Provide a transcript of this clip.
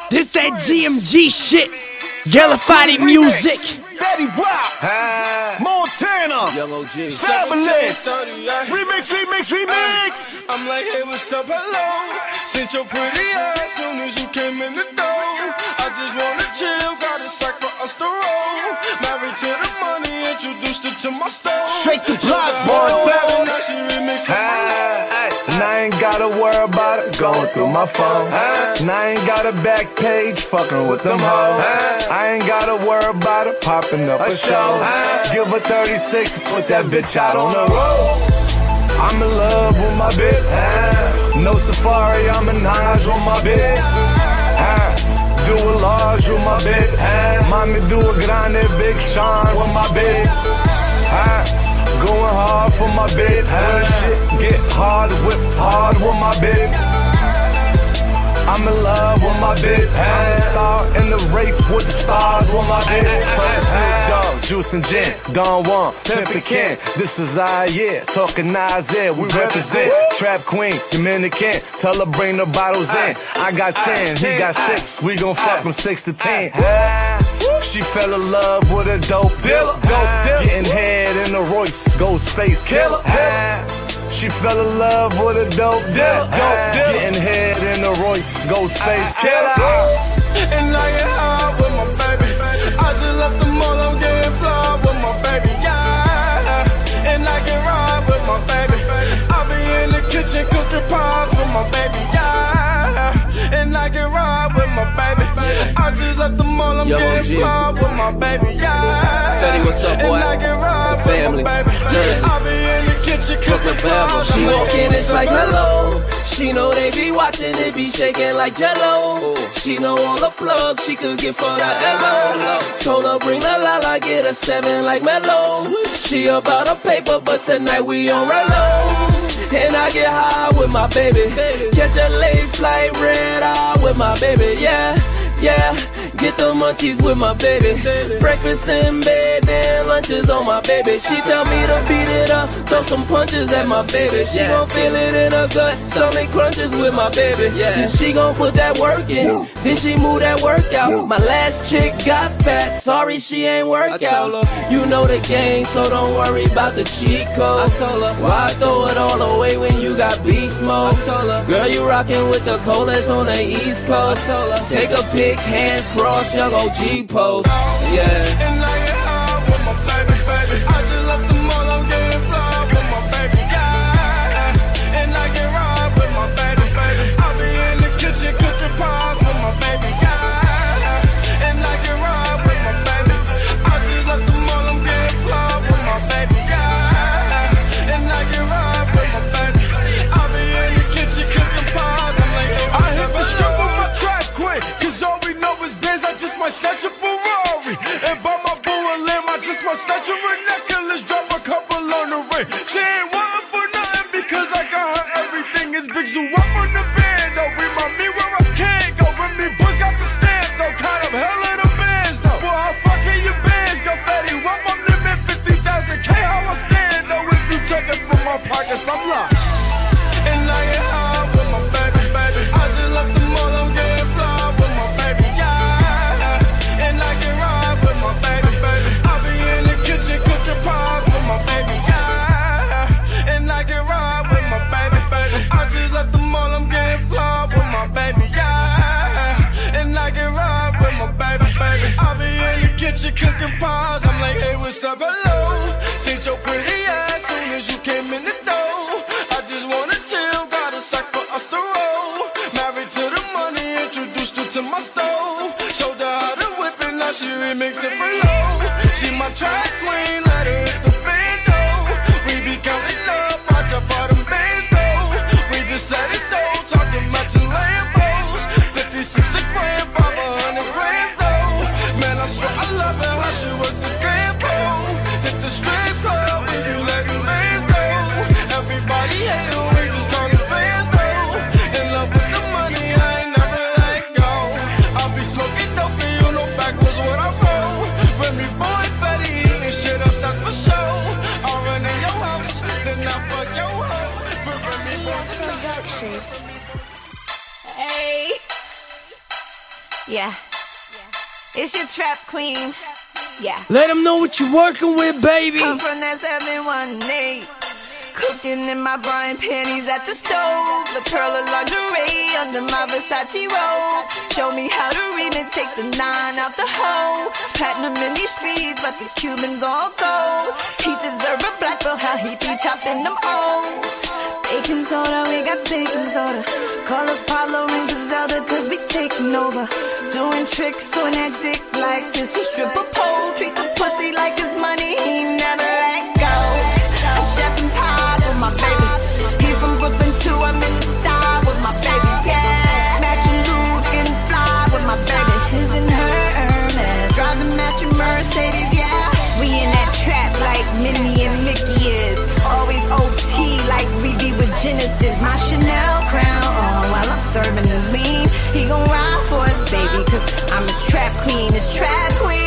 This that GMG shit. Gallify music. Betty Rock, Montana, Young OG, Fabulous, remix. I'm like, hey, what's up, hello? Since your pretty ass soon as you came in the door. I just wanna chill, got a sack for us to roll. Married to the money, introduced her to my stove. Straight the block, Montana. Now she remixing. And I ain't gotta worry about it going through my phone. And I ain't got a back page fucking with them hoes. I ain't gotta worry about it popping up a show. Give her 36 and put that bitch out on the road. I'm in love with my bitch. No safari, I'm in Hajj with my bitch. Do a large with my bitch. Mommy do a grande, Big Sean with my bitch. Going hard for my bitch. When shit get hard, whip hard with my bitch. I'm in love with my bitch. I'm a star in the race with the stars with my bitch. Snoop Dogg, Juice and Gin, Don Juan, Pimpin' Ken. This is our year, talking Isaiah, we represent. Trap Queen, Dominican, tell her bring the bottles in. I got 10, he got 6, we gon' fuck from 6 to 10. She fell in love with a dope dealer. Getting head in a Royce, Ghostface killer. She fell in love with a dope dealer. Getting head in a Royce, Ghostface killer. And I get high with my baby. I just left the mall, I'm getting fly with my baby, yeah. And I can ride with my baby. I be in the kitchen cooking pies with my baby, yeah. And I can ride with my baby. I just left the mall, I'm getting fly with my baby, yeah. Fetty, what's up, boy? And I can ride Family. with my baby. I be in the kitchen Brooklyn cooking forever. pies. She walk in, it's like hello. She know they be watching, it be shaking like jello. She know all the plugs she could get for the hello. Told her bring the la, get a 7 like Mellow. She about a paper, but tonight we on Relo. And I get high with my baby. Catch a late flight, red eye with my baby, yeah. Get the munchies with my baby. Breakfast in bed, then lunches on my baby. She tell me to beat it up, throw some punches at my baby. She gon' feel it in her gut, stomach crunches with my baby. And she gon' put that work in, then she move that workout. My last chick got fat, sorry she ain't work out. You know the game, so don't worry about the cheat code. I told her, why throw it all away when you got beast mode? I told her, girl, you rockin' with the coldest on the East Coast. I told her, take a pic, hands crossed, young OG pose. Yeah. And I get high with my baby. I just left the mall, I'm getting fly with my baby, yeah. And I can ride with my baby. I be in the kitchen cooking pies with my baby, yeah. And I can ride with my baby. I just left the mall, I'm getting fly with my baby, yeah. And I can ride with my baby. I be in the kitchen cooking pies. I'm like, I hit the strip with my track queen, cause all we know is biz. I just might snatch a Ferrari and buy my boo a limb. I just might snatch her a necklace, drop a couple on the ring. She ain't wantin' for nothing because I got her everything. Is big zoo up on the band though. Remind me where I can't go. Remy Bush got the stamp though. Kind of hell of the bands though. Boy, how fucking your bands go, Fetty? Wap, I'm living 50,000K. How I stand though? If you check it from my pockets, I'm locked. And I get high with my baby. I just left the mall, I'm getting fly with my baby, yeah. And I can ride with my baby. I be in the kitchen cooking pies with my baby, yeah. And I can ride with my baby. I just left the mall, I'm getting fly with my baby, yeah. And I can ride with my baby. I be in the kitchen cooking pies. I'm like, hey, what's up, hello? Seen your pretty ass soon as you came in the door. I just wanna chill, got a sack for us to roll. Married to the money, introduced her to my stove. Showed her how to whip it, now she remixing for low. She my track queen, let her hit the bando. We be counting up, watch out for them bands go. We just set it though, talking matching Lambos. 56 a grand, 500 grand though. Man, I swear I love it how she work the grand pole. Hit the strip club when you let them bands go. Everybody hate her, we just call them fans though. In love with the money, I ain't never let go. I be smoking dope and you know backwards what I roll. Remy boy Fetty eating shit up Yeah. It's your trap queen. Yeah. Let them know what you're working with, baby. I'm from that 718. Cooking in my bra and panties at the stove. The pearl of lingerie under my Versace robe. Show me how to remix, take the 9 out the hole. Platinum in these streets, but the Cubans all gold. He deserve a black belt, how he be chopping them O's. Baking soda, we got baking soda. Call us Pablo and Griselda, cause we taking over. Doing tricks on that dick like this. You strip a pole, treat the pussy like it's money, he never let go. I'm chefing pies with my baby. He from Brooklyn too, I'm in the style with my baby. Yeah, matching Louis, getting fly with my baby. His and her Hermes, driving matching Mercedes, yeah. We in that trap like Minnie and Mickey is. Always OT like we be with Genesis. My Chanel crown on while I'm serving the lean. He gon' ride for us, baby, cause I'm his trap queen, his trap queen.